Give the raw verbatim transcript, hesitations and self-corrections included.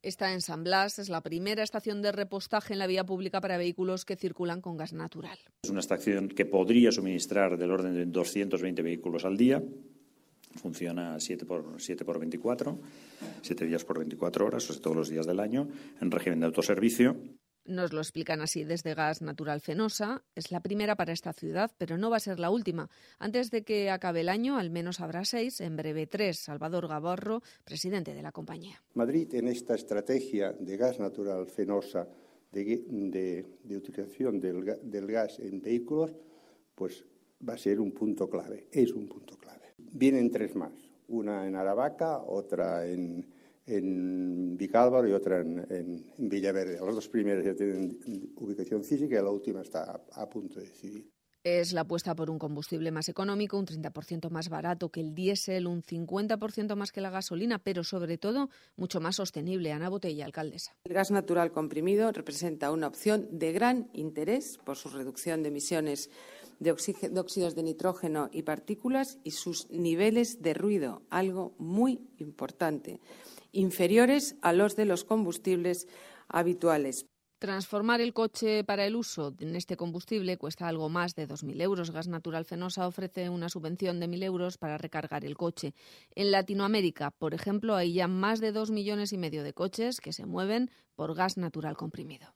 Está en San Blas, es la primera estación de repostaje en la vía pública para vehículos que circulan con gas natural. Es una estación que podría suministrar del orden de doscientos veinte vehículos al día. Funciona siete por veinticuatro, siete días por veinticuatro horas, o sea, todos los días del año, en régimen de autoservicio. Nos lo explican así desde Gas Natural Fenosa. Es la primera para esta ciudad, pero no va a ser la última. Antes de que acabe el año, al menos habrá seis, en breve tres. Salvador Gaborro, presidente de la compañía. Madrid, en esta estrategia de Gas Natural Fenosa, de, de, de utilización del, del gas en vehículos, pues va a ser un punto clave, es un punto clave. Vienen tres más, una en Aravaca, otra en... en Vicálvaro y otra en, en, en Villaverde. Las dos primeras ya tienen ubicación física y la última está a, a punto de decidir. Es la apuesta por un combustible más económico, un treinta por ciento más barato que el diésel, un cincuenta por ciento más que la gasolina, pero sobre todo mucho más sostenible. Ana Botella, alcaldesa. El gas natural comprimido representa una opción de gran interés por su reducción de emisiones de, oxígeno, de óxidos de nitrógeno y partículas y sus niveles de ruido, algo muy importante, inferiores a los de los combustibles habituales. Transformar el coche para el uso en este combustible cuesta algo más de dos mil euros. Gas Natural Fenosa ofrece una subvención de mil euros para recargar el coche. En Latinoamérica, por ejemplo, hay ya más de dos millones y medio de coches que se mueven por gas natural comprimido.